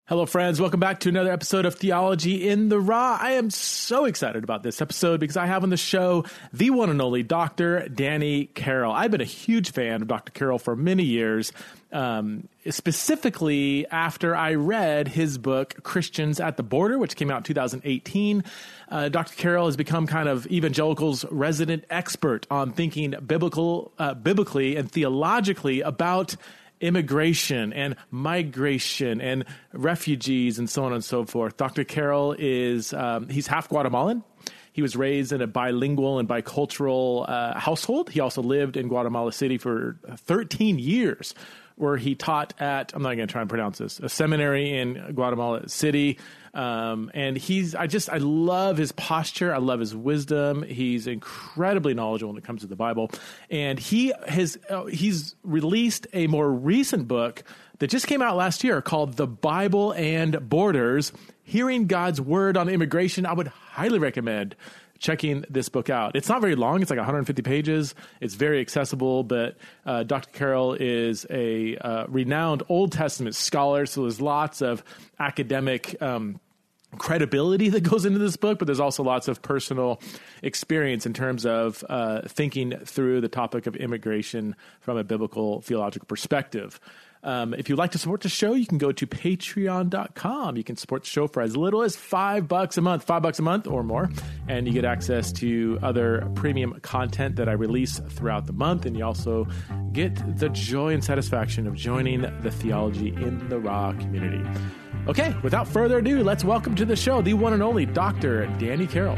Hello, friends. Welcome back to another episode of Theology in the Raw. I am so excited about this episode because I have on the show the one and only Dr. Danny Carroll. I've been a huge fan of Dr. Carroll for many years, specifically after I read his book, Christians at the Border, which came out in 2018. Dr. Carroll has become kind of evangelicals' resident expert on thinking biblically and theologically about immigration and migration and refugees and so on and so forth. Dr. Carroll is, he's half Guatemalan. He was raised in a bilingual and bicultural household. He also lived in Guatemala City for 13 years, where he taught at, I'm not going to try and pronounce this, a seminary in Guatemala City. And I love his posture. I love his wisdom. He's incredibly knowledgeable when it comes to the Bible. And he's released a more recent book that just came out last year called The Bible and Borders, Hearing God's Word on Immigration. I would highly recommend checking this book out. It's not very long. It's like 150 pages. It's very accessible, but Dr. Carroll is a renowned Old Testament scholar, so there's lots of academic credibility that goes into this book, but there's also lots of personal experience in terms of thinking through the topic of immigration from a biblical theological perspective. If you'd like to support the show, you can go to patreon.com. You can support the show for as little as $5 a month or more. And you get access to other premium content that I release throughout the month. And you also get the joy and satisfaction of joining the Theology in the Raw community. Okay, without further ado, let's welcome to the show the one and only Dr. Danny Carroll.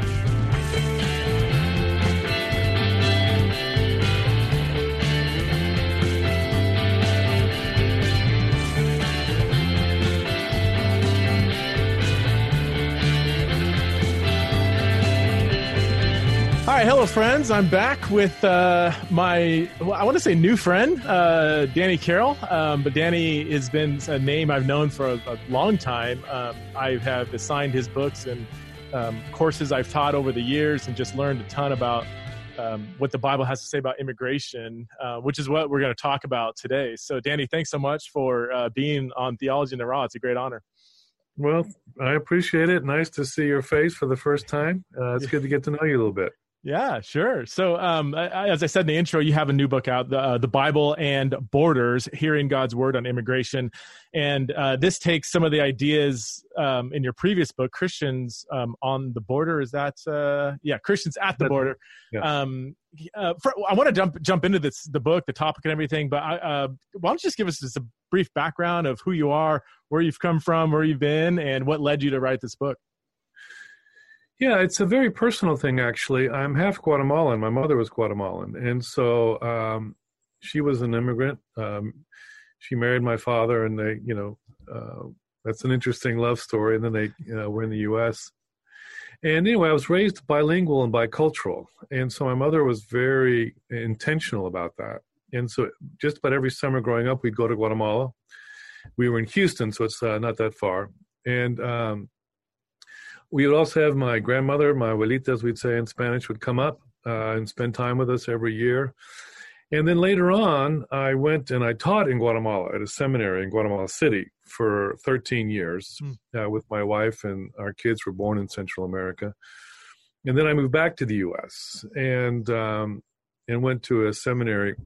All right, hello, friends. I'm back with I want to say new friend, Danny Carroll. But Danny has been a name I've known for a long time. I have assigned his books and courses I've taught over the years and just learned a ton about what the Bible has to say about immigration, which is what we're going to talk about today. So, Danny, thanks so much for being on Theology in the Raw. It's a great honor. Well, I appreciate it. Nice to see your face for the first time. It's good to get to know you a little bit. Yeah, sure. So as I said in the intro, you have a new book out, The Bible and Borders, Hearing God's Word on Immigration. And this takes some of the ideas in your previous book, Christians on the Border. Is that, Christians at the Border. Yeah. I want to jump into the book, the topic and everything, but why don't you just give us just a brief background of who you are, where you've come from, where you've been, and what led you to write this book? Yeah, it's a very personal thing, actually. I'm half Guatemalan. My mother was Guatemalan. And so she was an immigrant. She married my father, and they, that's an interesting love story. And then they were in the U.S. And anyway, I was raised bilingual and bicultural. And so my mother was very intentional about that. And so just about every summer growing up, we'd go to Guatemala. We were in Houston, so it's not that far. And we would also have my grandmother, my abuelita, as we'd say in Spanish, would come up and spend time with us every year. And then later on, I went and I taught in Guatemala at a seminary in Guatemala City for 13 years with my wife, and our kids were born in Central America. And then I moved back to the U.S. and went to a seminary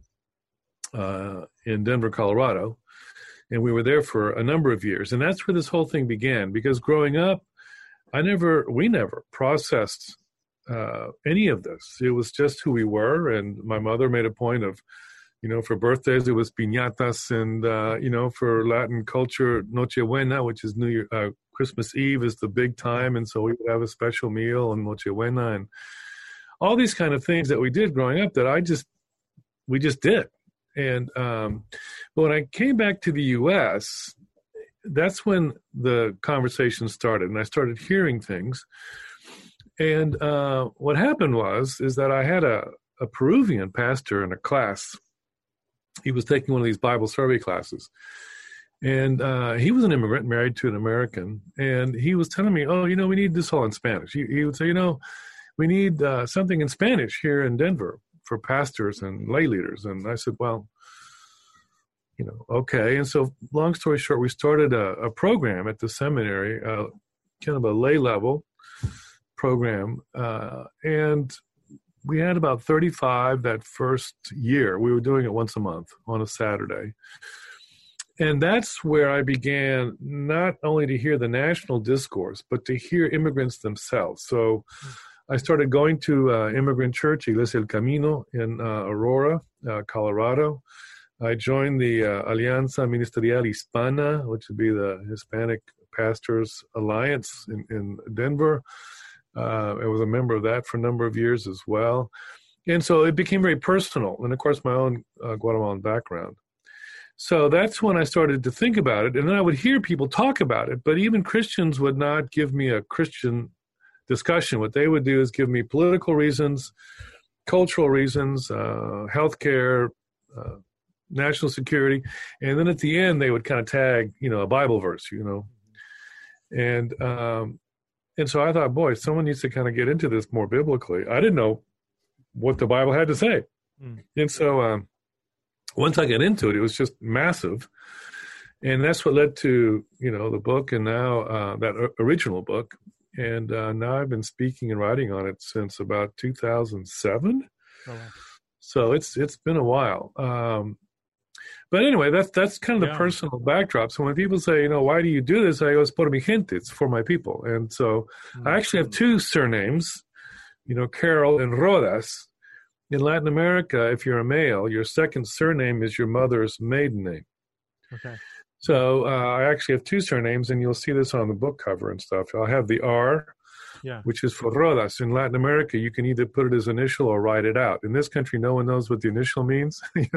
in Denver, Colorado. And we were there for a number of years. And that's where this whole thing began, because growing up, we never processed any of this. It was just who we were, and my mother made a point of, for birthdays it was piñatas, and for Latin culture, Nochebuena, which is New Year, Christmas Eve is the big time, and so we would have a special meal on Nochebuena, and all these kind of things that we did growing up that we just did. And but when I came back to the U.S., that's when the conversation started, and I started hearing things. And what happened is that I had a Peruvian pastor in a class. He was taking one of these Bible survey classes. And he was an immigrant married to an American. And he was telling me, we need this all in Spanish. He would say, we need something in Spanish here in Denver for pastors and lay leaders. And I said, well, Okay. And so long story short, we started a program at the seminary, kind of a lay level program. And we had about 35 that first year. We were doing it once a month on a Saturday. And that's where I began not only to hear the national discourse, but to hear immigrants themselves. So I started going to immigrant church, Iglesia El Camino, in Aurora, Colorado. I joined the Alianza Ministerial Hispana, which would be the Hispanic Pastors Alliance in Denver. I was a member of that for a number of years as well. And so it became very personal. And of course, my own Guatemalan background. So that's when I started to think about it. And then I would hear people talk about it, but even Christians would not give me a Christian discussion. What they would do is give me political reasons, cultural reasons, healthcare, national security. And then at the end, they would kind of tag, a Bible verse, And so I thought, boy, someone needs to kind of get into this more biblically. I didn't know what the Bible had to say. And so once I got into it, it was just massive. And that's what led to, the book and now that original book. And now I've been speaking and writing on it since about 2007. Oh, wow. So it's been a while. But anyway, that's kind of the personal backdrop. So when people say, why do you do this? I go, es por mi gente. It's for my people. And so I actually have two surnames, Carroll and Rodas. In Latin America, if you're a male, your second surname is your mother's maiden name. Okay. So I actually have two surnames, and you'll see this on the book cover and stuff. I'll have the R, which is for Rodas. In Latin America, you can either put it as initial or write it out. In this country, no one knows what the initial means,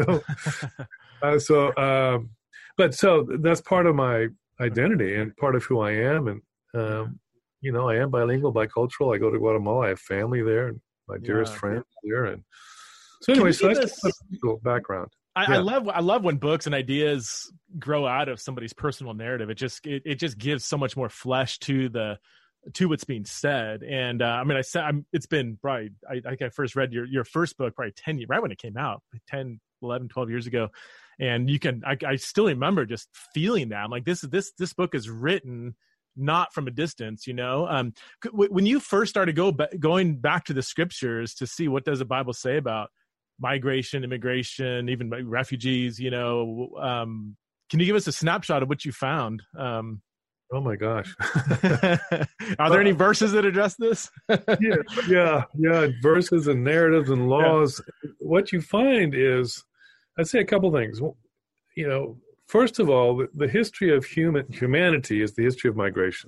So that's part of my identity and part of who I am. And, I am bilingual, bicultural. I go to Guatemala. I have family there, and my dearest friends there. And so anyway, so that's the background. I love when books and ideas grow out of somebody's personal narrative. It just gives so much more flesh to what's being said. And it's been probably, I think I first read your first book probably 10 years, right when it came out, 10, 11, 12 years ago. And I still remember just feeling that. I'm like, this book is written not from a distance, when you first started going back to the scriptures to see what does the Bible say about migration, immigration, even refugees, can you give us a snapshot of what you found? Oh my gosh. Are there any verses that address this? Yeah. Verses and narratives and laws. Yeah. What you find is, I'd say a couple things. First of all, the history of humanity is the history of migration.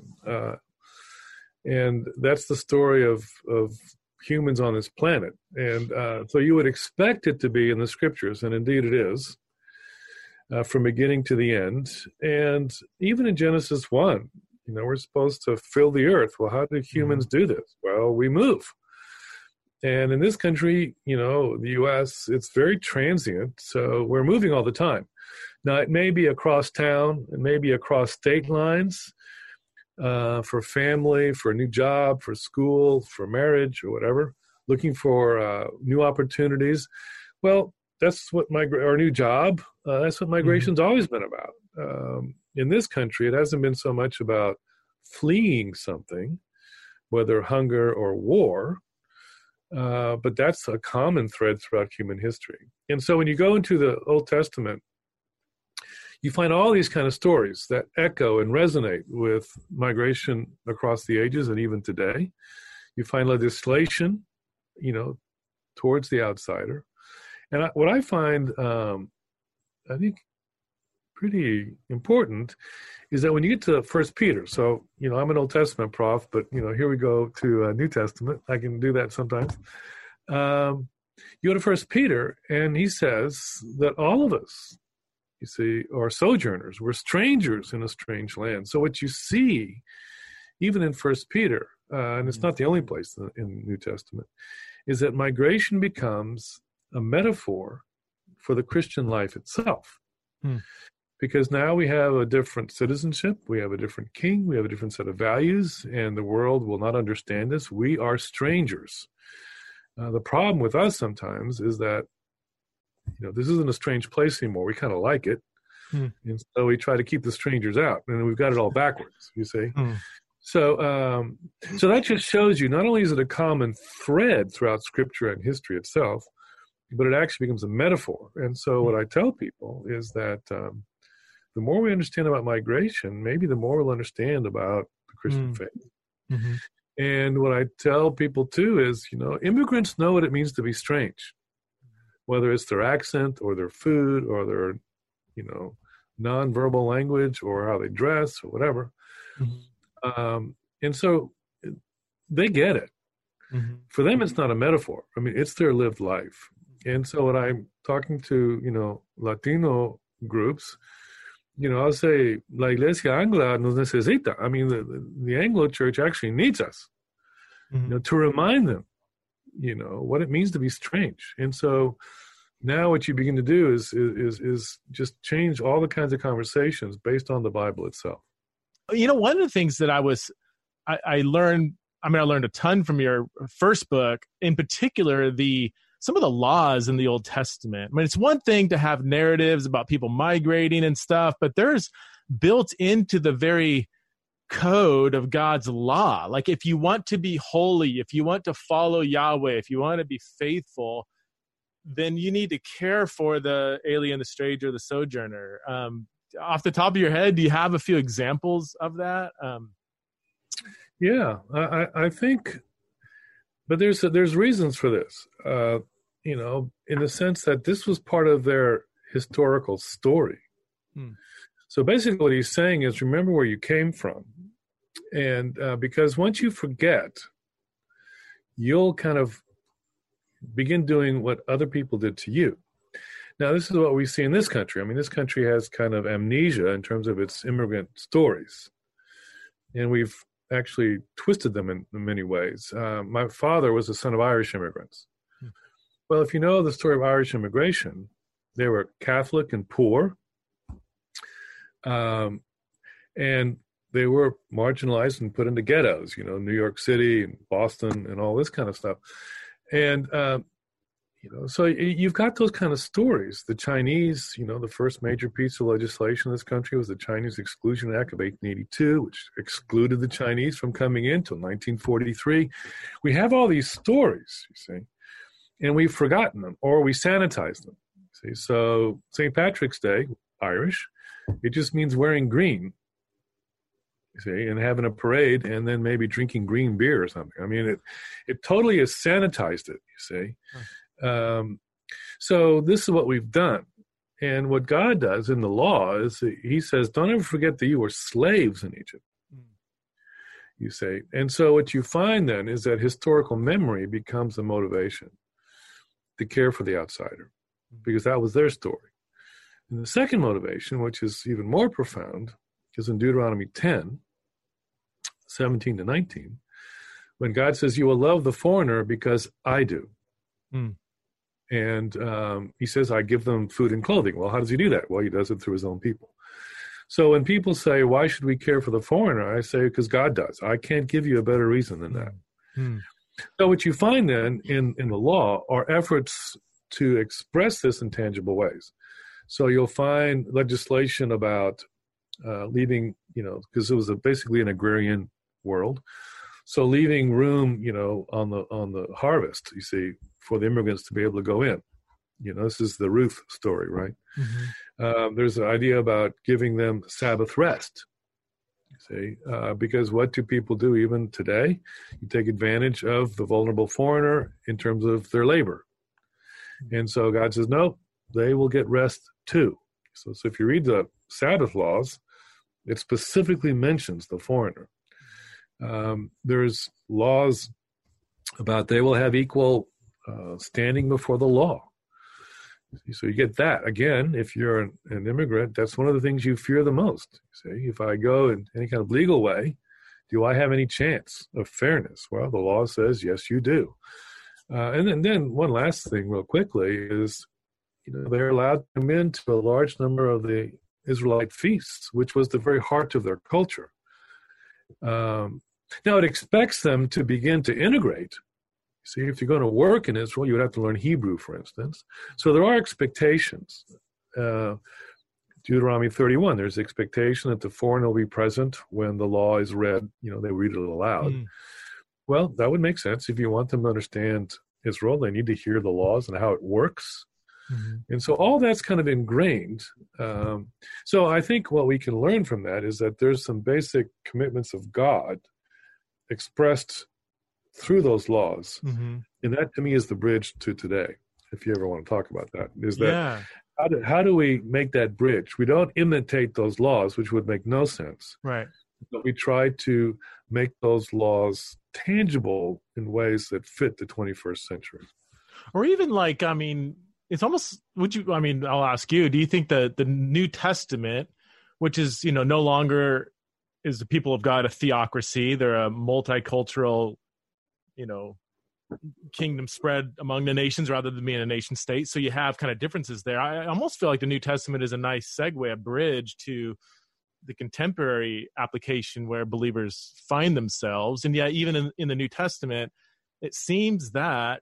And that's the story of humans on this planet. And so you would expect it to be in the scriptures, and indeed it is, from beginning to the end. And even in Genesis 1, we're supposed to fill the earth. Well, how do humans do this? Well, we move. And in this country, the U.S., it's very transient, so we're moving all the time. Now, it may be across town, it may be across state lines, for family, for a new job, for school, for marriage, or whatever, looking for new opportunities. Well, that's what our new job, that's what migration's always been about. In this country, it hasn't been so much about fleeing something, whether hunger or war, but that's a common thread throughout human history. And so when you go into the Old Testament, you find all these kind of stories that echo and resonate with migration across the ages and even today. You find legislation, towards the outsider. And what I find, I think, pretty important is that when you get to 1 Peter, so, I'm an Old Testament prof, but, here we go to New Testament. I can do that sometimes. You go to 1 Peter, and he says that all of us, you see, are sojourners. We're strangers in a strange land. So what you see, even in 1 Peter, and it's not the only place in the New Testament, is that migration becomes a metaphor for the Christian life itself. Because now we have a different citizenship, we have a different king, we have a different set of values, and the world will not understand us. We are strangers. The problem with us sometimes is that, this isn't a strange place anymore. We kind of like it. Hmm. And so we try to keep the strangers out, and we've got it all backwards, you see. So so that just shows you, not only is it a common thread throughout Scripture and history itself, but it actually becomes a metaphor. And so what I tell people is that the more we understand about migration, maybe the more we'll understand about the Christian faith. Mm-hmm. And what I tell people too is, immigrants know what it means to be strange, whether it's their accent or their food or their, nonverbal language or how they dress or whatever. Mm-hmm. And so they get it. Mm-hmm. For them, it's not a metaphor. I mean, it's their lived life. And so when I'm talking to, Latino groups, I'll say, La Iglesia Angla nos necesita. I mean, the Anglo Church actually needs us, to remind them, what it means to be strange. And so now what you begin to do is just change all the kinds of conversations based on the Bible itself. One of the things that I learned, I learned a ton from your first book, in particular, some of the laws in the Old Testament. It's one thing to have narratives about people migrating and stuff, but there's built into the very code of God's law. Like, if you want to be holy, if you want to follow Yahweh, if you want to be faithful, then you need to care for the alien, the stranger, the sojourner. Off the top of your head, do you have a few examples of that? Yeah, I think, but there's reasons for this, in the sense that this was part of their historical story. So basically what he's saying is, remember where you came from. And because once you forget, you'll kind of begin doing what other people did to you. Now, this is what we see in this country. This country has kind of amnesia in terms of its immigrant stories. And we've actually twisted them in many ways. My father was the son of Irish immigrants. Well, if you know the story of Irish immigration, they were Catholic and poor. And they were marginalized and put into ghettos, New York City and Boston and all this kind of stuff. And, so you've got those kind of stories. The Chinese, the first major piece of legislation in this country was the Chinese Exclusion Act of 1882, which excluded the Chinese from coming in until 1943. We have all these stories, you see, and we've forgotten them, or we sanitize them. See, so St. Patrick's Day, Irish, it just means wearing green, you see, and having a parade, and then maybe drinking green beer or something. It totally has sanitized it, you see. So this is what we've done. And what God does in the law is he says, don't ever forget that you were slaves in Egypt, you say. And so what you find then is that historical memory becomes a motivation to care for the outsider, because that was their story. And the second motivation, which is even more profound, is in Deuteronomy 10, 17 to 19, when God says, you will love the foreigner because I do. And he says, I give them food and clothing. Well, how does he do that? Well, he does it through his own people. So when people say, why should we care for the foreigner? I say, because God does. I can't give you a better reason than that. So what you find then in the law are efforts to express this in tangible ways. So you'll find legislation about leaving, because it was basically an agrarian world. So leaving room, on the harvest, you see, for the immigrants to be able to go in. This is the Ruth story, right? There's an idea about giving them Sabbath rest, you see, because what do people do even today? You take advantage of the vulnerable foreigner in terms of their labor. And so God says, no, they will get rest too. So if you read the Sabbath laws, it specifically mentions the foreigner. There's laws about they will have equal standing before the law. So you get that. Again, if you're an immigrant, that's one of the things you fear the most. See, if I go in any kind of legal way, do I have any chance of fairness? Well, the law says, yes, you do. And then one last thing real quickly is, they're allowed to come into a large number of the Israelite feasts, which was the very heart of their culture. Now, it expects them to begin to integrate. See, if you're going to work in Israel, you would have to learn Hebrew, for instance. So there are expectations Deuteronomy 31, there's expectation that the foreigner will be present when the law is read. They read it aloud. Well, that would make sense. If you want them to understand Israel, they need to hear the laws and how it works. And so all that's kind of ingrained. So I think what we can learn from that is that there's some basic commitments of God expressed through those laws. And that, to me, is the bridge to today, if you ever want to talk about that, is that how do we make that bridge? We don't imitate those laws, which would make no sense. Right. But we try to make those laws tangible in ways that fit the 21st century. Or even it's almost, I'll ask you, do you think the New Testament, which is, no longer is the people of God a theocracy, they're a multicultural, kingdom spread among the nations rather than being a nation state. So you have kind of differences there. I almost feel like the New Testament is a nice segue, a bridge to the contemporary application where believers find themselves. And yet, even in the New Testament, it seems that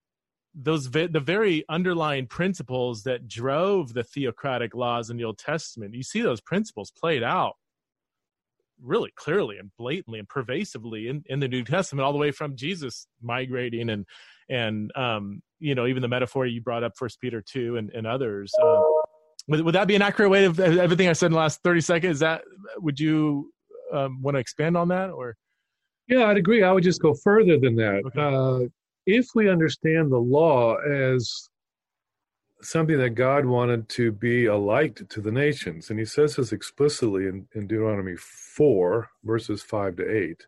the very underlying principles that drove the theocratic laws in the Old Testament, you see those principles played out really clearly and blatantly and pervasively in the New Testament, all the way from Jesus migrating and even the metaphor you brought up, 1 Peter 2 and others. Would that be an accurate way of everything I said in the last 30 seconds? Would you want to expand on that? Or? Yeah, I'd agree. I would just go further than that. Okay. If we understand the law as something that God wanted to be a light to the nations, and he says this explicitly in Deuteronomy 4, verses 5 to 8.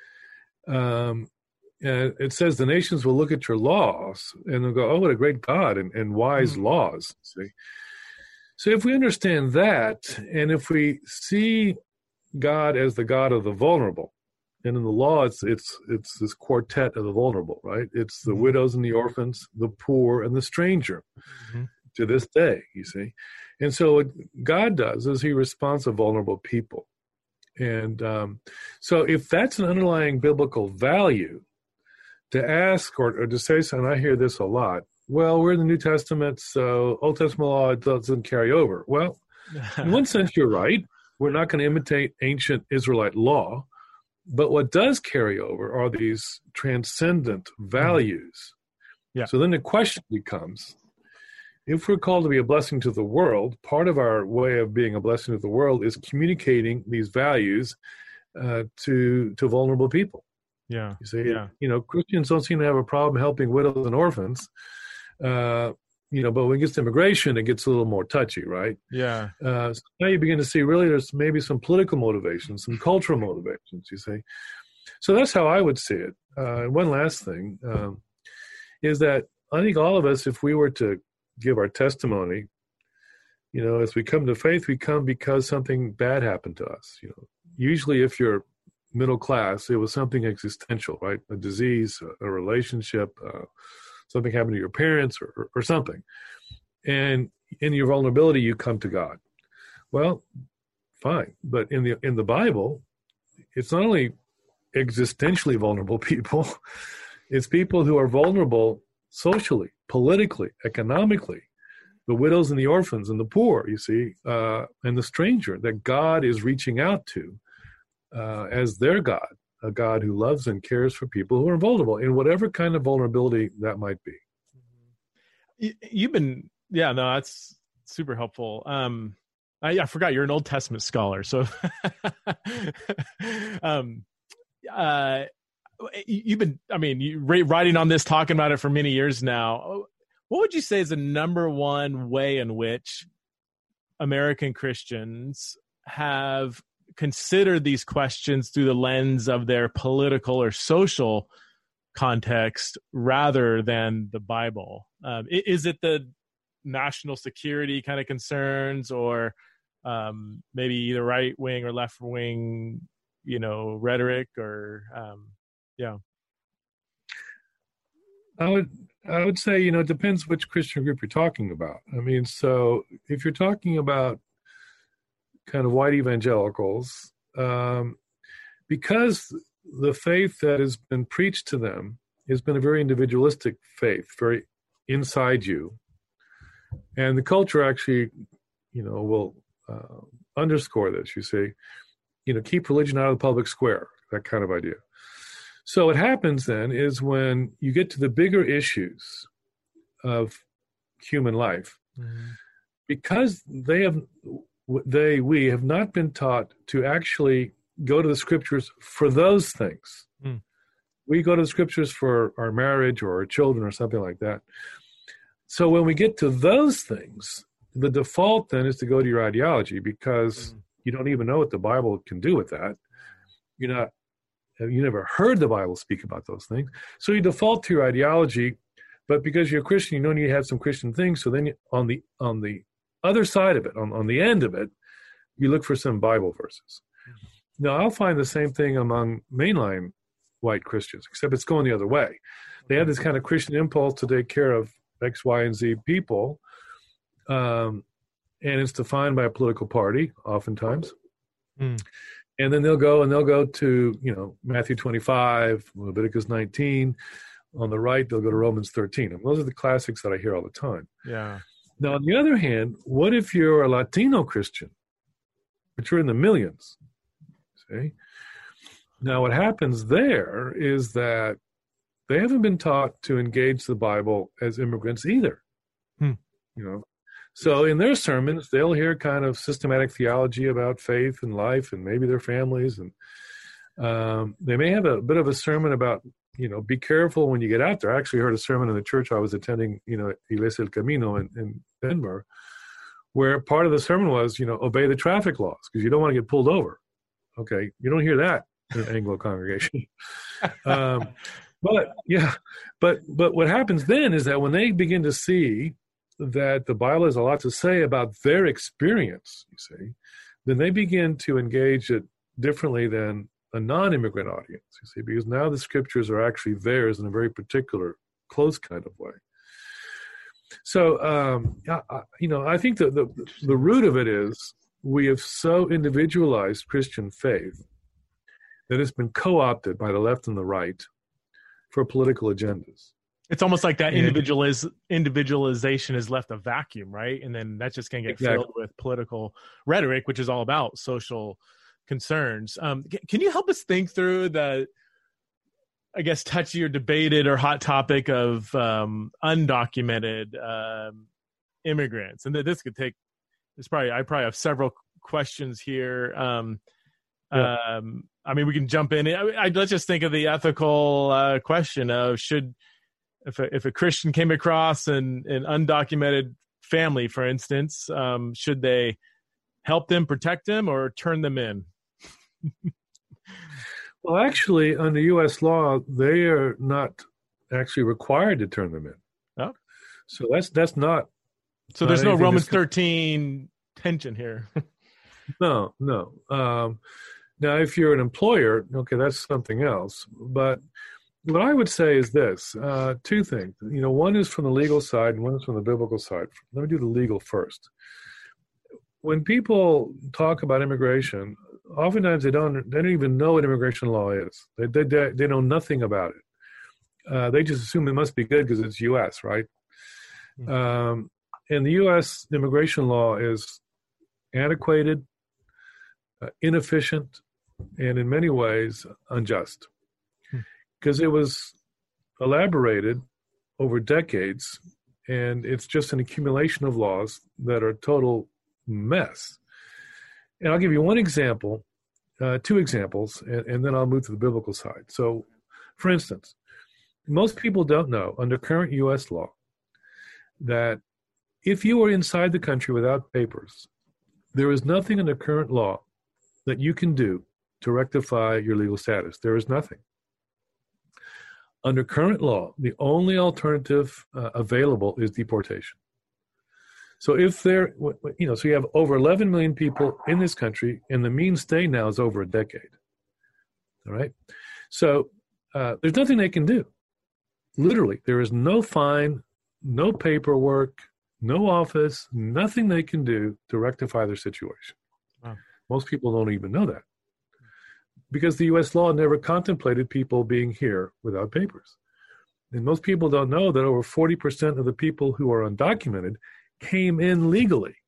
And it says the nations will look at your laws and they'll go, oh, what a great God and wise laws. See? So if we understand that, and if we see God as the God of the vulnerable, and in the law, it's this quartet of the vulnerable, right? It's the widows and the orphans, the poor and the stranger to this day, you see. And so what God does is he responds to vulnerable people. And so if that's an underlying biblical value, to ask or to say something, I hear this a lot, well, we're in the New Testament, so Old Testament law doesn't carry over. Well, in one sense, you're right. We're not going to imitate ancient Israelite law. But what does carry over are these transcendent values. Yeah. So then the question becomes, if we're called to be a blessing to the world, part of our way of being a blessing to the world is communicating these values to vulnerable people. Yeah. You see, Christians don't seem to have a problem helping widows and orphans. But when it gets to immigration, it gets a little more touchy, right? Yeah. So now you begin to see really there's maybe some political motivations, some cultural motivations, you see. So that's how I would see it. One last thing is that I think all of us, if we were to give our testimony, as we come to faith, we come because something bad happened to us. Usually if you're middle class, it was something existential, right? A disease, a relationship, something happened to your parents or something. And in your vulnerability, you come to God. Well, fine. But in the Bible, it's not only existentially vulnerable people, it's people who are vulnerable socially, politically, economically, the widows and the orphans and the poor, you see, and the stranger that God is reaching out to as their God. A God who loves and cares for people who are vulnerable in whatever kind of vulnerability that might be. That's super helpful. I forgot you're an Old Testament scholar. So you've been, writing on this, talking about it for many years now. What would you say is the number one way in which American Christians have consider these questions through the lens of their political or social context rather than the Bible? Is it the national security kind of concerns, or maybe either right wing or left wing, rhetoric, or I would say, it depends which Christian group you're talking about. So if you're talking about kind of white evangelicals, because the faith that has been preached to them has been a very individualistic faith, very inside you. And the culture actually, will underscore this, you see. Keep religion out of the public square, that kind of idea. So what happens then is when you get to the bigger issues of human life, because we have not been taught to actually go to the scriptures for those things. We go to the scriptures for our marriage or our children or something like that. So when we get to those things, the default then is to go to your ideology, because you don't even know what the Bible can do with that. You never heard the Bible speak about those things. So you default to your ideology, but because you're a Christian, you know you have some Christian things. So then on the other side of it, on the end of it, you look for some Bible verses. Now, I'll find the same thing among mainline white Christians, except it's going the other way. They have this kind of Christian impulse to take care of X, Y, and Z people, and it's defined by a political party, oftentimes. And then they'll go to, Matthew 25, Leviticus 19. On the right, they'll go to Romans 13. And those are the classics that I hear all the time. Yeah. Now, on the other hand, what if you're a Latino Christian, but you're in the millions? See? Now, what happens there is that they haven't been taught to engage the Bible as immigrants either. So in their sermons, they'll hear kind of systematic theology about faith and life and maybe their families. And they may have a bit of a sermon about, be careful when you get out there. I actually heard a sermon in the church I was attending, Iglesia El Camino in Denver, where part of the sermon was, obey the traffic laws because you don't want to get pulled over. Okay, you don't hear that in an Anglo congregation. But what happens then is that when they begin to see that the Bible has a lot to say about their experience, you see, then they begin to engage it differently than a non-immigrant audience, you see, because now the scriptures are actually theirs in a very particular, close kind of way. So, I think the root of it is we have so individualized Christian faith that it's been co-opted by the left and the right for political agendas. It's almost like that individualization has left a vacuum, right? And then that's just going to get filled with political rhetoric, which is all about social concerns. Can you help us think through the, I guess, touchy or debated or hot topic of undocumented immigrants? And this could take, I probably have several questions here. We can jump in. Let's just think of the ethical question of if a Christian came across an undocumented family, for instance, should they help them, protect them, or turn them in? Well, actually, under U.S. law, they are not actually required to turn them in. Oh. So that's not. So there's no Romans 13 tension here. No. Now, if you're an employer, okay, that's something else. But what I would say is this, two things. One is from the legal side and one is from the biblical side. Let me do the legal first. When people talk about immigration, oftentimes they don't even know what immigration law is. They know nothing about it. They just assume it must be good because it's U.S., right? And the U.S. immigration law is antiquated, inefficient, and in many ways unjust. Because it was elaborated over decades, and it's just an accumulation of laws that are a total mess. And I'll give you one example, two examples, and then I'll move to the biblical side. So, for instance, most people don't know, under current U.S. law, that if you are inside the country without papers, there is nothing under current law that you can do to rectify your legal status. There is nothing. Under current law, the only alternative available is deportation. So so you have over 11 million people in this country, and the mean stay now is over a decade. All right? So there's nothing they can do. Literally, there is no fine, no paperwork, no office, nothing they can do to rectify their situation. Wow. Most people don't even know that, because the U.S. law never contemplated people being here without papers. And most people don't know that over 40% of the people who are undocumented came in legally.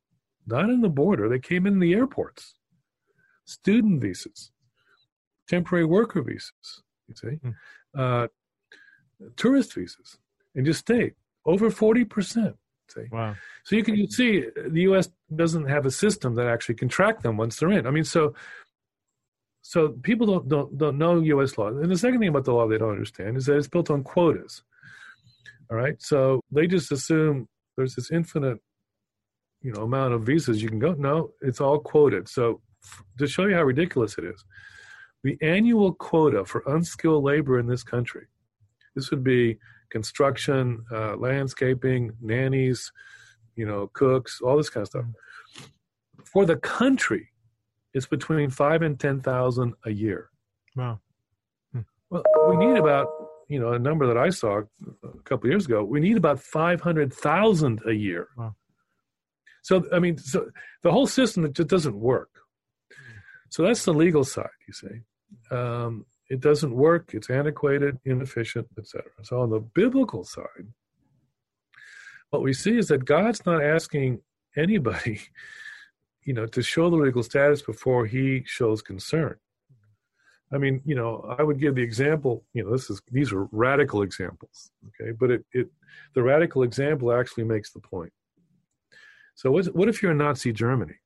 not in the border. They came in the airports. Student visas, temporary worker visas, you see, tourist visas, and just stayed. Over 40%. See? Wow. So you can see the U.S. doesn't have a system that actually can track them once they're in. I mean, so people don't know U.S. law. And the second thing about the law they don't understand is that it's built on quotas. All right, so they just assume there's this infinite, amount of visas you can go. No, it's all quoted. So to show you how ridiculous it is, the annual quota for unskilled labor in this country, this would be construction, landscaping, nannies, cooks, all this kind of stuff. For the country, it's between 5 and 10,000 a year. Wow. Well, we need about, a number that I saw a couple of years ago, we need about 500,000 a year. Wow. So the whole system, it just doesn't work. So that's the legal side, you see. It doesn't work. It's antiquated, inefficient, etc. So on the biblical side, what we see is that God's not asking anybody, to show the legal status before he shows concern. I mean, I would give the example, these are radical examples, okay? But the radical example actually makes the point. So what if you're in Nazi Germany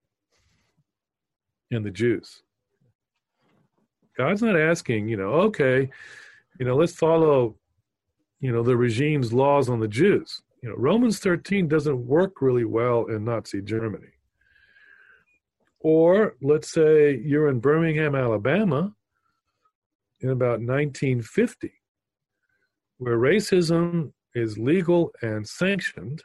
and the Jews? God's not asking, okay, let's follow, the regime's laws on the Jews. Romans 13 doesn't work really well in Nazi Germany. Or let's say you're in Birmingham, Alabama in about 1950, where racism is legal and sanctioned,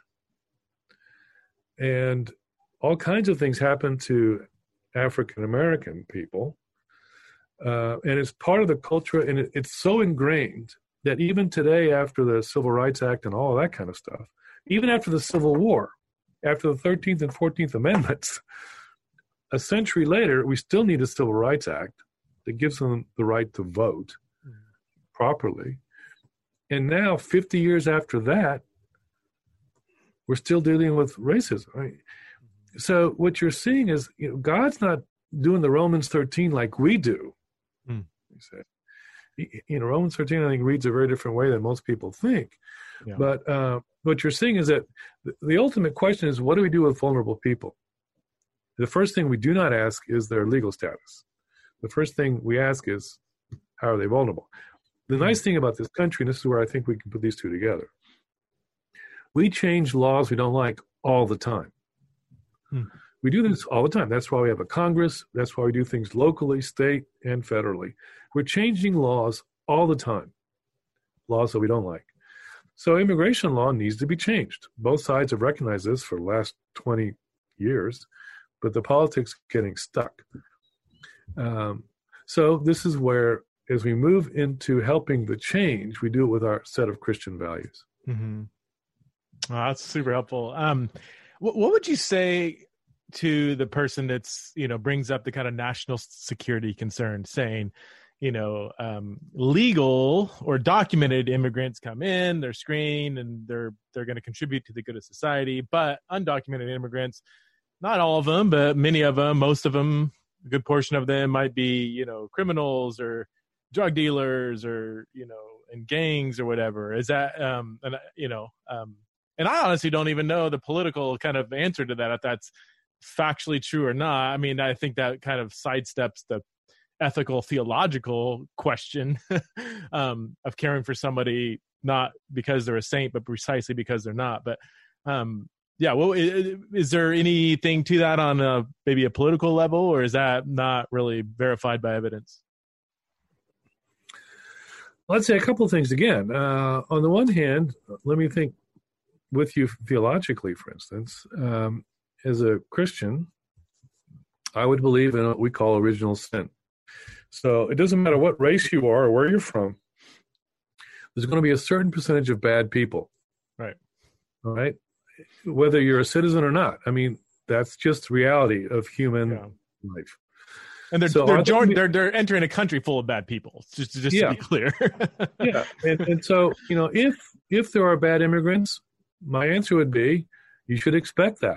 and all kinds of things happen to African American people. And it's part of the culture, and it's so ingrained that even today, after the Civil Rights Act and all of that kind of stuff, even after the Civil War, after the 13th and 14th Amendments, a century later, we still need a Civil Rights Act that gives them the right to vote properly. And now, 50 years after that, we're still dealing with racism. Right? So what you're seeing is, God's not doing the Romans 13 like we do. You say, Romans 13, I think, reads a very different way than most people think. Yeah. But what you're seeing is that the ultimate question is, what do we do with vulnerable people? The first thing we do not ask is their legal status. The first thing we ask is, how are they vulnerable? The nice thing about this country, and this is where I think we can put these two together, we change laws we don't like all the time. We do this all the time. That's why we have a Congress. That's why we do things locally, state, and federally. We're changing laws all the time, laws that we don't like. So immigration law needs to be changed. Both sides have recognized this for the last 20 years, but the politics getting stuck. So this is where, as we move into helping the change, we do it with our set of Christian values. Mm-hmm. Oh, that's super helpful. What would you say to the person that's, brings up the kind of national security concern, saying, legal or documented immigrants come in, they're screened, and they're going to contribute to the good of society, but undocumented immigrants, not all of them, but many of them, most of them, a good portion of them might be, criminals or drug dealers or, in gangs or whatever. Is that, and I honestly don't even know the political kind of answer to that, if that's factually true or not. I mean, I think that kind of sidesteps the ethical, theological question of caring for somebody, not because they're a saint, but precisely because they're not. But yeah, well, is there anything to that on maybe a political level, or is that not really verified by evidence? Let's say a couple of things again. On the one hand, let me think with you theologically, for instance. As a Christian, I would believe in what we call original sin. So it doesn't matter what race you are or where you're from, there's going to be a certain percentage of bad people. Right. All right. Whether you're a citizen or not. I mean, that's just reality of human life. And they're entering a country full of bad people, just to be clear. Yeah. And so, if there are bad immigrants, my answer would be, you should expect that.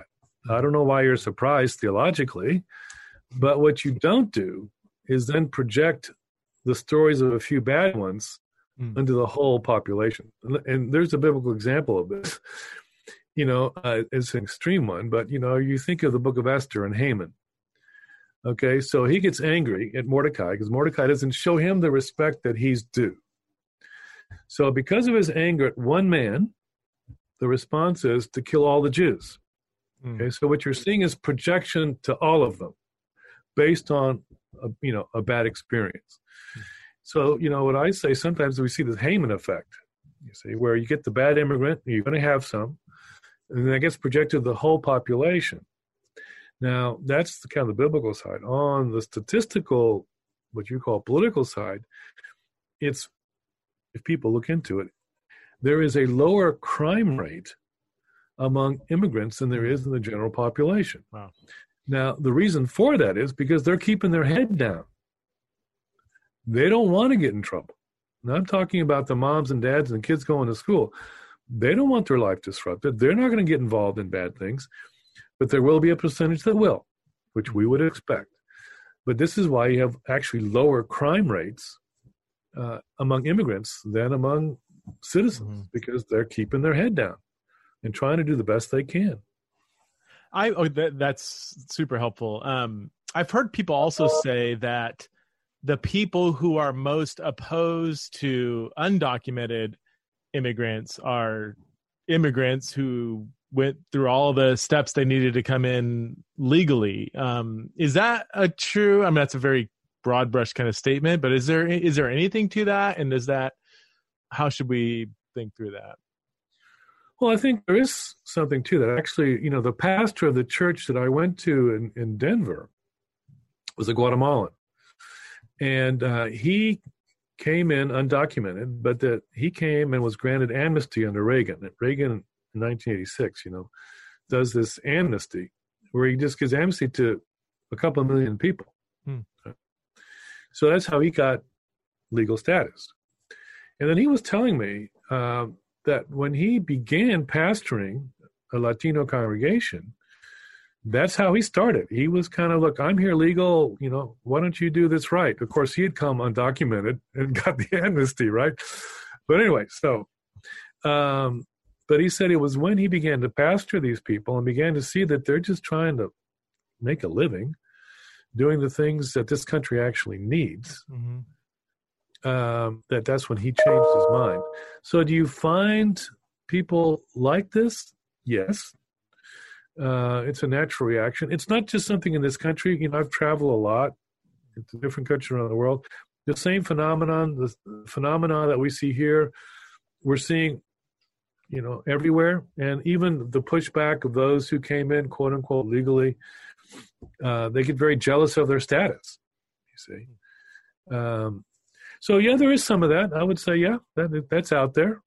I don't know why you're surprised theologically, but what you don't do is then project the stories of a few bad ones into the whole population. And there's a biblical example of this. It's an extreme one, but, you think of the book of Esther and Haman. Okay, so he gets angry at Mordecai because Mordecai doesn't show him the respect that he's due. So because of his anger at one man, the response is to kill all the Jews. Okay, so what you're seeing is projection to all of them based on, a bad experience. So, what I say, sometimes we see this Haman effect, where you get the bad immigrant, you're going to have some, and that gets projected to the whole population. Now, that's the kind of the biblical side. On the statistical, what you call political side, it's, if people look into it, there is a lower crime rate among immigrants than there is in the general population. Wow. Now, the reason for that is because they're keeping their head down. They don't want to get in trouble. Now, I'm talking about the moms and dads and kids going to school. They don't want their life disrupted. They're not going to get involved in bad things. But there will be a percentage that will, which we would expect. But this is why you have actually lower crime rates among immigrants than among citizens, because they're keeping their head down and trying to do the best they can. That's super helpful. I've heard people also say that the people who are most opposed to undocumented immigrants are immigrants who went through all the steps they needed to come in legally. Is that true? I mean, that's a very broad brush kind of statement, but is there anything to that? And how should we think through that? Well, I think there is something to that. Actually, the pastor of the church that I went to in Denver was a Guatemalan. And he came in undocumented, but that he came and was granted amnesty under Reagan. Reagan in 1986, does this amnesty where he just gives amnesty to a couple of million people. So that's how he got legal status. And then he was telling me that when he began pastoring a Latino congregation, that's how he started. He was kind of, look, I'm here legal, why don't you do this right? Of course, he had come undocumented and got the amnesty, right? But anyway, but he said it was when he began to pastor these people and began to see that they're just trying to make a living, doing the things that this country actually needs, that's when he changed his mind. So do you find people like this? Yes. It's a natural reaction. It's not just something in this country. I've traveled a lot to different countries around the world. The same phenomenon, the phenomena that we see here, we're seeing everywhere. And even the pushback of those who came in, quote unquote, legally, they get very jealous of their status, you see. So yeah, there is some of that. I would say, yeah, that's out there.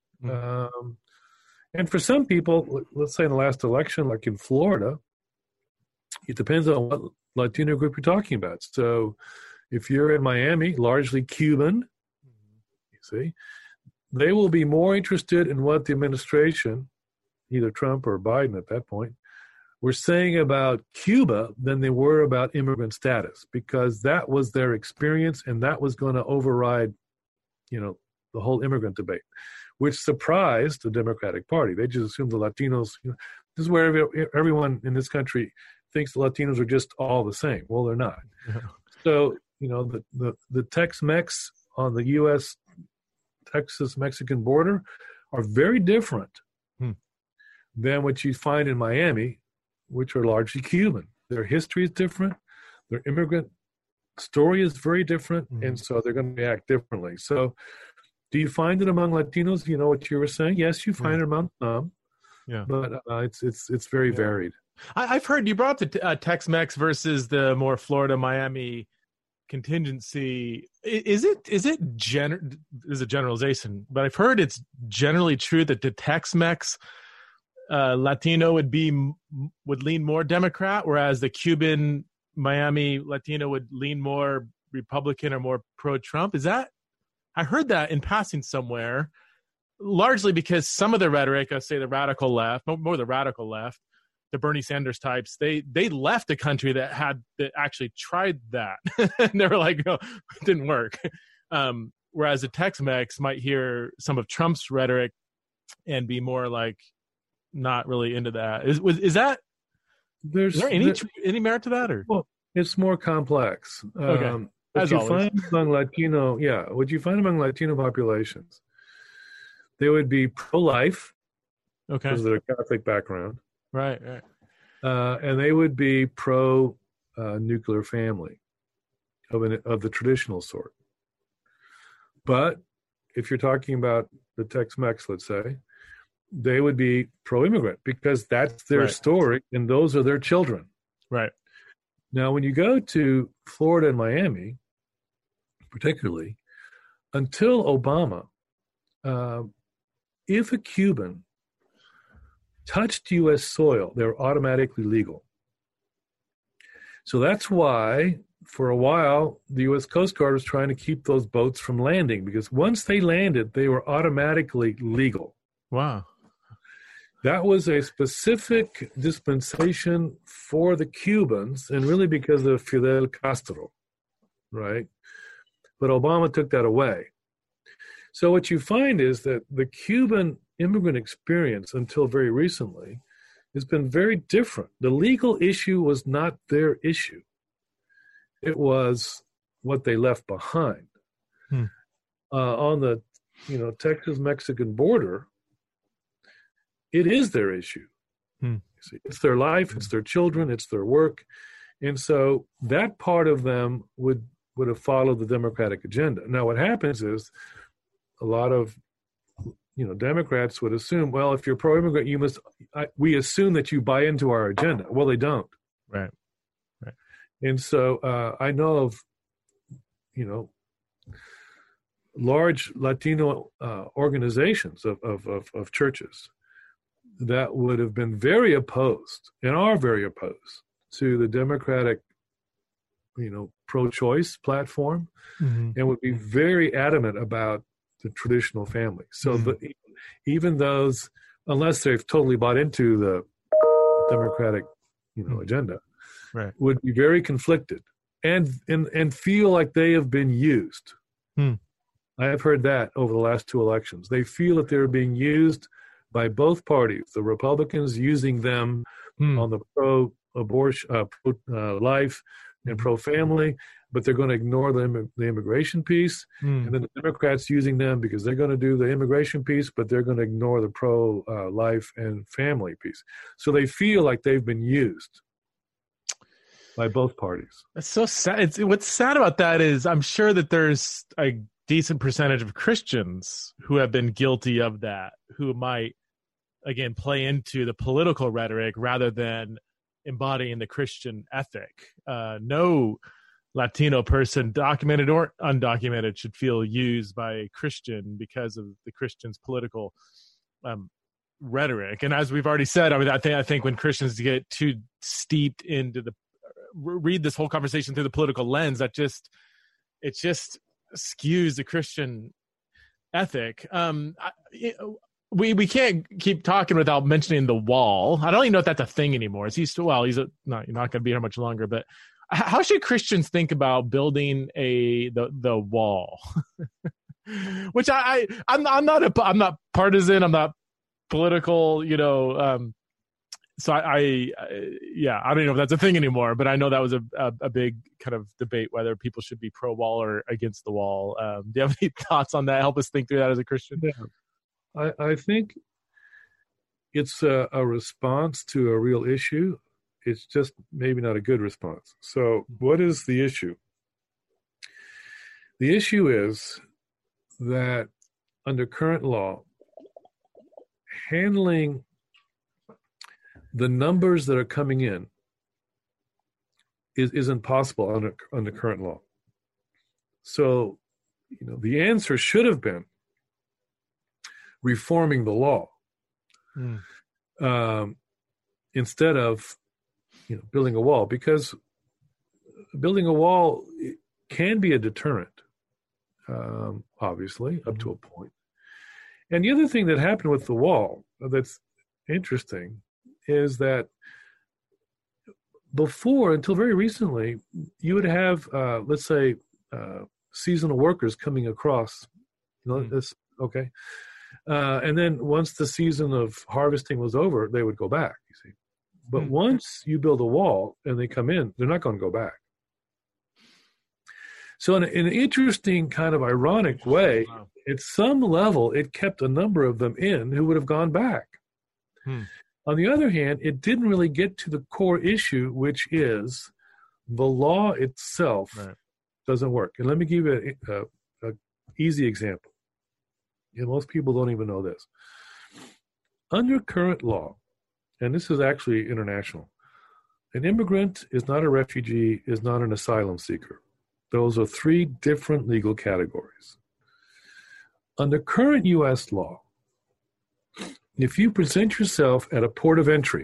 And for some people, let's say in the last election, like in Florida, it depends on what Latino group you're talking about. So if you're in Miami, largely Cuban, you see, they will be more interested in what the administration, either Trump or Biden at that point, were saying about Cuba than they were about immigrant status, because that was their experience and that was going to override, the whole immigrant debate, which surprised the Democratic Party. They just assumed the Latinos, this is where everyone in this country thinks the Latinos are just all the same. Well, they're not. So, the Tex-Mex on the U.S. Texas-Mexican border are very different than what you find in Miami, which are largely Cuban. Their history is different. Their immigrant story is very different, and so they're going to react differently. So do you find it among Latinos? What you were saying? Yes, you find it among some. Yeah, but it's very varied. I've heard you brought up the Tex-Mex versus the more Florida, Miami contingency. Is a generalization, but I've heard it's generally true that the Tex-Mex Latino would lean more Democrat, whereas the Cuban Miami Latino would lean more Republican or more pro-Trump. Is that? I heard that in passing somewhere, largely because some of the rhetoric, I say the radical left, more the radical left, the Bernie Sanders types, they left a country that actually tried that. And they were like, no, it didn't work. Whereas the Tex-Mex might hear some of Trump's rhetoric and be more like not really into that. Is there any merit to that, or? Well, it's more complex. Okay. What you find among Latino populations, they would be pro-life, okay, because of their Catholic background, right, and they would be pro-nuclear family of the traditional sort. But if you're talking about the Tex-Mex, let's say, they would be pro-immigrant because that's their story, and those are their children. Right. Now, when you go to Florida and Miami, particularly, until Obama, if a Cuban touched U.S. soil, they were automatically legal. So that's why, for a while, the U.S. Coast Guard was trying to keep those boats from landing, because once they landed, they were automatically legal. Wow. That was a specific dispensation for the Cubans, and really because of Fidel Castro, right? But Obama took that away. So what you find is that the Cuban immigrant experience, until very recently, has been very different. The legal issue was not their issue. It was what they left behind. On the Texas-Mexican border, it is their issue. It's their life, it's their children, it's their work. And so that part of them would have followed the Democratic agenda. Now, what happens is a lot of Democrats would assume, well, if you're pro-immigrant, we assume that you buy into our agenda. Well, they don't. Right. And so I know of, large Latino organizations of churches that would have been very opposed and are very opposed to the Democratic, pro-choice platform, and would be very adamant about the traditional family. So even those, unless they've totally bought into the Democratic, agenda, right, would be very conflicted and feel like they have been used. I have heard that over the last two elections. They feel that they're being used by both parties, the Republicans using them on the pro-abortion, pro-life and pro-family, but they're going to ignore the immigration piece. And then the Democrats using them because they're going to do the immigration piece, but they're going to ignore the pro-life and family piece. So they feel like they've been used by both parties. That's so sad. What's sad about that is I'm sure that there's a decent percentage of Christians who have been guilty of that, who might, again, play into the political rhetoric rather than embodying the Christian ethic. No Latino person, documented or undocumented, should feel used by a Christian because of the Christian's political rhetoric. And as we've already said, I think when Christians get too steeped into read this whole conversation through the political lens, it just skews the Christian ethic. We can't keep talking without mentioning the wall. I don't even know if that's a thing anymore. Is he still? Well, you're not going to be here much longer. But how should Christians think about building the wall? Which I'm not partisan. I'm not political. So I don't know if that's a thing anymore. But I know that was a big kind of debate whether people should be pro wall or against the wall. Do you have any thoughts on that? Help us think through that as a Christian. Yeah. I think it's a response to a real issue. It's just maybe not a good response. So what is the issue? The issue is that under current law, handling the numbers that are coming in isn't possible under current law. So, the answer should have been reforming the law instead of building a wall, because building a wall can be a deterrent, obviously, up to a point. And the other thing that happened with the wall that's interesting is that before, until very recently, you would have, let's say, seasonal workers coming across. This okay, and then once the season of harvesting was over, they would go back. You see, but once you build a wall and they come in, they're not going to go back. So in an interesting kind of ironic way, at some level, it kept a number of them in who would have gone back. On the other hand, it didn't really get to the core issue, which is the law itself doesn't work. And let me give you an easy example. And most people don't even know this. Under current law, and this is actually international, an immigrant is not a refugee, is not an asylum seeker. Those are three different legal categories. Under current U.S. law, if you present yourself at a port of entry,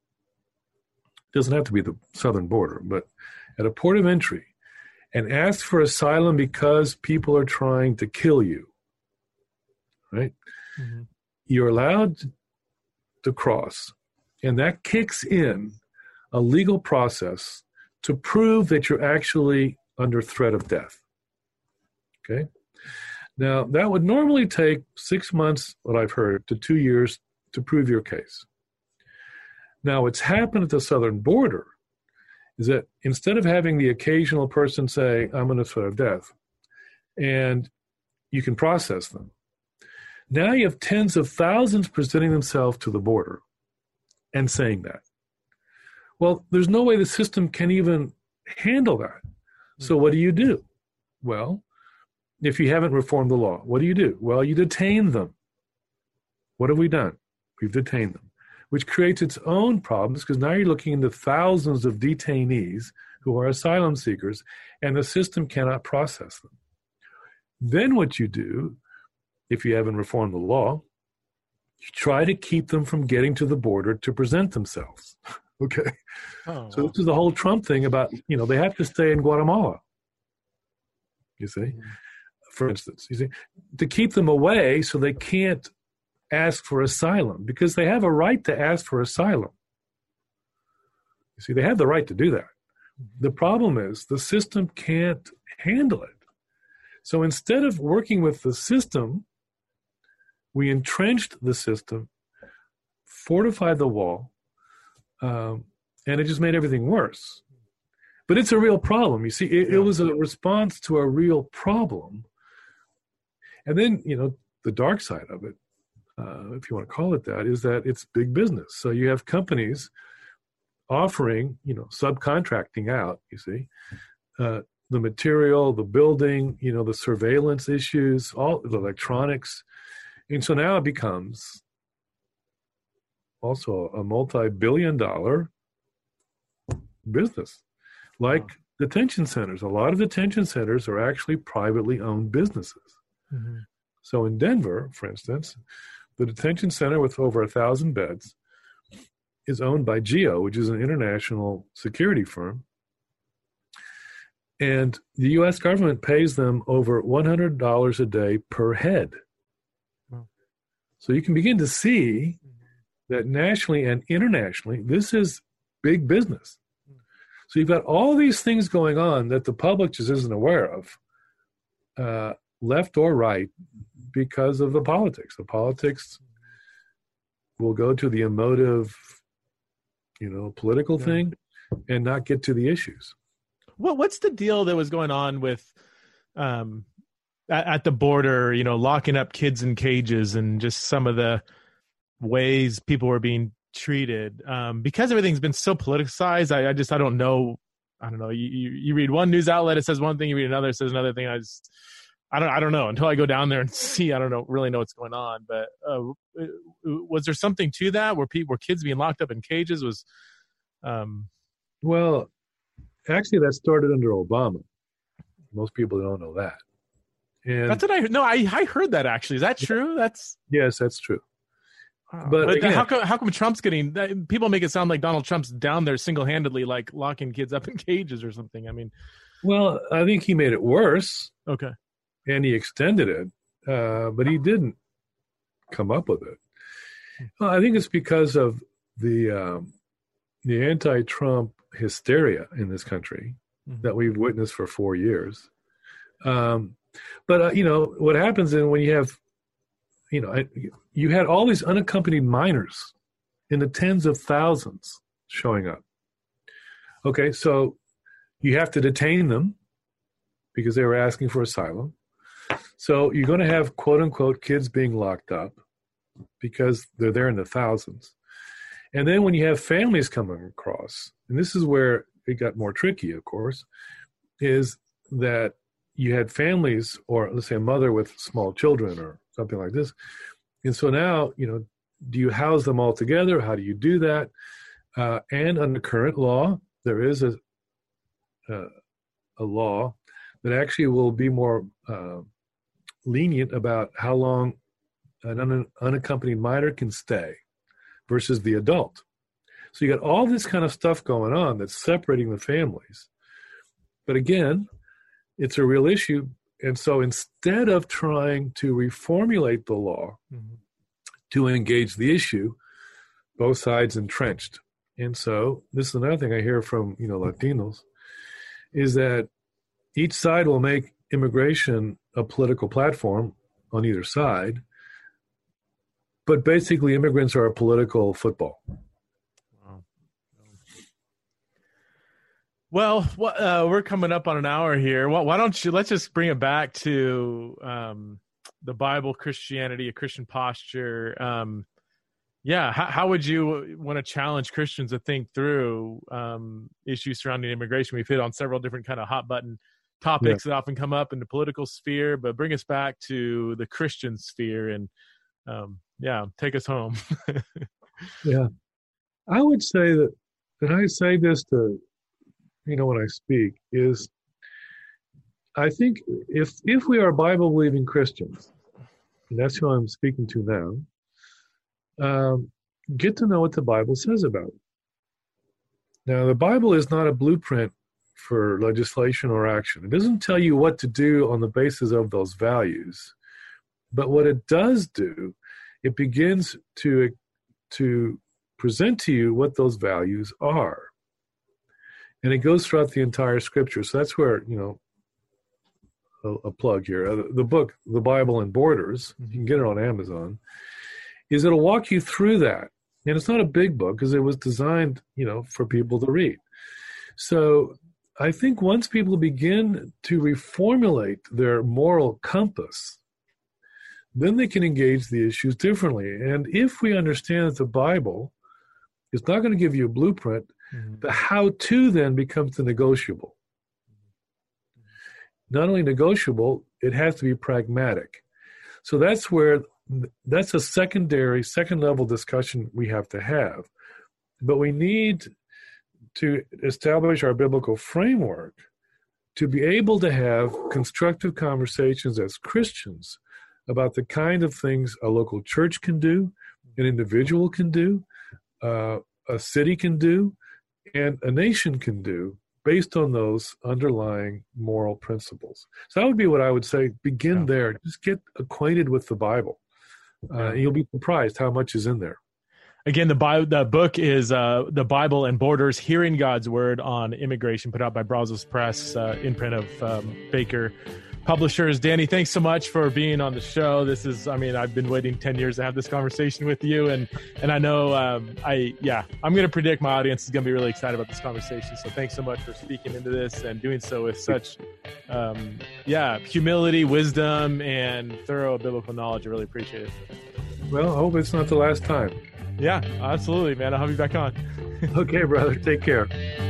it doesn't have to be the southern border, but at a port of entry, and ask for asylum because people are trying to kill you, right? You're allowed to cross, and that kicks in a legal process to prove that you're actually under threat of death, okay? Now, that would normally take 6 months, what I've heard, to 2 years to prove your case. Now, what's happened at the southern border is that instead of having the occasional person say, I'm under threat of death, and you can process them, now you have tens of thousands presenting themselves to the border and saying that. Well, there's no way the system can even handle that. So what do? Well, if you haven't reformed the law, what do? Well, you detain them. What have we done? We've detained them, which creates its own problems because now you're looking into thousands of detainees who are asylum seekers, and the system cannot process them. Then what you do, if you haven't reformed the law, you try to keep them from getting to the border to present themselves. Okay? So this is the whole Trump thing about, they have to stay in Guatemala. You see? For instance, to keep them away so they can't ask for asylum, because they have a right to ask for asylum. You see, they have the right to do that. The problem is the system can't handle it. So instead of working with the system, we entrenched the system, fortified the wall, and it just made everything worse. But it's a real problem. You see, it was a response to a real problem. And then, the dark side of it, if you want to call it that, is that it's big business. So you have companies offering, subcontracting out, you see, the material, the building, the surveillance issues, all the electronics. And so now it becomes also a multi-billion-dollar business, like detention centers. A lot of detention centers are actually privately owned businesses. So in Denver, for instance, the detention center with over 1,000 beds is owned by GEO, which is an international security firm. And the U.S. government pays them over $100 a day per head. So you can begin to see that nationally and internationally, this is big business. So you've got all these things going on that the public just isn't aware of, left or right, because of the politics. The politics will go to the emotive, political thing and not get to the issues. What's the deal that was going on with at the border, locking up kids in cages and just some of the ways people were being treated? Because everything's been so politicized, I don't know. I don't know. You read one news outlet, it says one thing, you read another, it says another thing. I don't know until I go down there and see. I don't really know what's going on. But was there something to that? Were kids being locked up in cages? Well, actually, that started under Obama. Most people don't know that. And that's what I heard. No, I heard that actually. Is that true? Yes, that's true. But again, how come Trump's getting? People make it sound like Donald Trump's down there single-handedly, like locking kids up in cages or something. I mean, well, I think he made it worse. Okay. And he extended it, but he didn't come up with it. Well, I think it's because of the anti-Trump hysteria in this country that we've witnessed for 4 years. But what happens then when you have, you had all these unaccompanied minors in the tens of thousands showing up. Okay, so you have to detain them because they were asking for asylum. So you're going to have, quote unquote, kids being locked up because they're there in the thousands. And then when you have families coming across, and this is where it got more tricky, of course, is that you had families, or let's say a mother with small children or something like this. And so now, do you house them all together? How do you do that? And under current law, there is a law that actually will be more lenient about how long an unaccompanied minor can stay versus the adult. So you got all this kind of stuff going on that's separating the families. But again, it's a real issue. And so instead of trying to reformulate the law to engage the issue, both sides entrenched. And so this is another thing I hear from, Latinos, is that each side will make immigration a political platform on either side, but basically immigrants are a political football. Well, we're coming up on an hour here. Why don't you, let's just bring it back to the Bible, Christianity, a Christian posture. How would you want to challenge Christians to think through issues surrounding immigration? We've hit on several different kind of hot button topics that often come up in the political sphere, but bring us back to the Christian sphere and take us home. I would say that, and I say this to, when I speak, is I think if we are Bible-believing Christians, and that's who I'm speaking to now, get to know what the Bible says about it. Now, the Bible is not a blueprint for legislation or action. It doesn't tell you what to do on the basis of those values. But what it does do, it begins to present to you what those values are. And it goes throughout the entire scripture. So that's where, a plug here. The book, The Bible and Borders, you can get it on Amazon, is it'll walk you through that. And it's not a big book because it was designed, for people to read. So I think once people begin to reformulate their moral compass, then they can engage the issues differently. And if we understand that the Bible is not going to give you a blueprint, the how-to then becomes the negotiable. Not only negotiable, it has to be pragmatic. So that's a second-level discussion we have to have. But we need to establish our biblical framework to be able to have constructive conversations as Christians about the kind of things a local church can do, an individual can do, a city can do, and a nation can do based on those underlying moral principles. So that would be what I would say. Begin there. Just get acquainted with the Bible. You'll be surprised how much is in there. Again, the book is The Bible and Borders, Hearing God's Word on Immigration, put out by Brazos Press, imprint of Baker Publishers. Danny, thanks so much for being on the show. I've been waiting 10 years to have this conversation with you, and I know I'm going to predict my audience is going to be really excited about this conversation. So thanks so much for speaking into this and doing so with such humility, wisdom, and thorough biblical knowledge. I really appreciate it. Well, I hope it's not the last time. Yeah, absolutely, man. I'll have you back on. Okay, brother. Take care.